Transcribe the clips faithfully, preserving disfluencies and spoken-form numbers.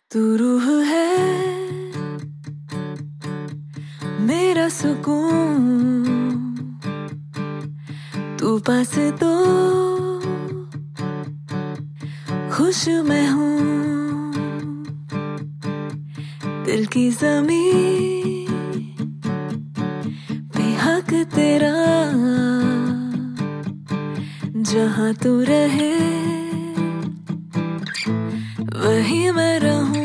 तू रूह है मेरा सुकून, तू पास तो खुश मैं हूँ। दिल की ज़मीं पे हक तेरा, जहाँ तू रहे वही मैं रहूं।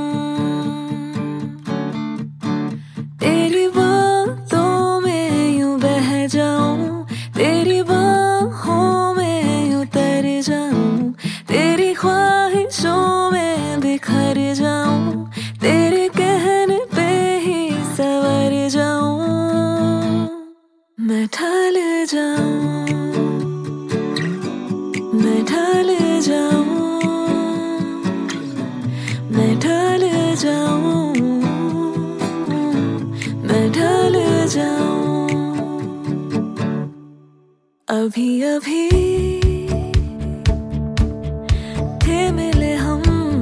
तेरी बातों में यूं बह जाऊं, तेरी बाहों में यूं तर जाऊं, तेरी ख्वाहिशों में बिखर जाऊं, तेरे कहने पे ही संवर जाऊं। मैं ढल जाऊं, मैं ढल जाऊं, मैं ढल जाऊं, मैं ढल जाऊं। अभी अभी थे मिले हम,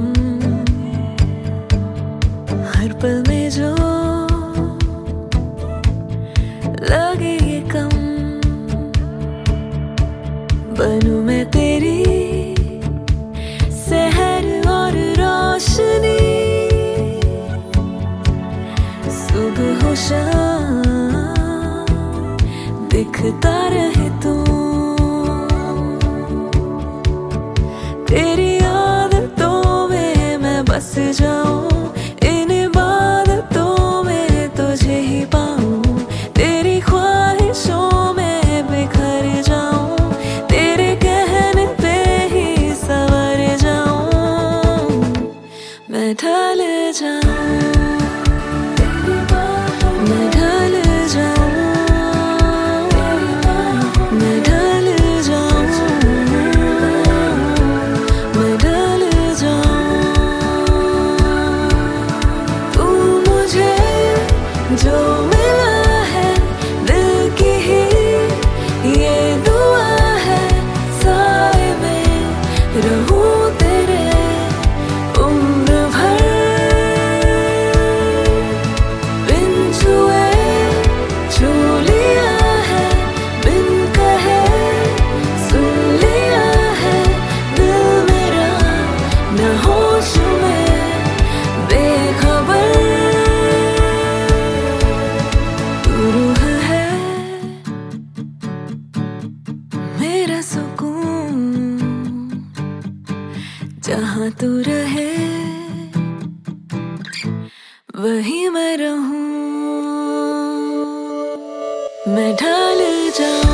हर पल में जो लगे ये कम। बनूं मैं तेरी सहर और रोशनी, सुबह हो शाम दिखता रहे तू। तेरी आदतों में मैं बस जाऊं, इन इबादतों में तुझे ही पाऊं। तेरी ख्वाहिशों में बिखर जाऊं, तेरे कहने पे ही संवर जाऊं। मैं ढल जाऊं, मैं ढल जाऊं, मैं ढल जाऊं, मैं ढल जाऊं। तू मुझे जो मिला है दिल की ही ये दुआ है, साए में रहूं तेरे उम्र भर। बिन छुए छू लिया है, बिन कहे सुन लिया है, दिल मेरा न होश में बेखबर। तू रूह है मेरा सुकून, जहाँ तू रहे वही मैं रहूं। मैं ढल जाऊं।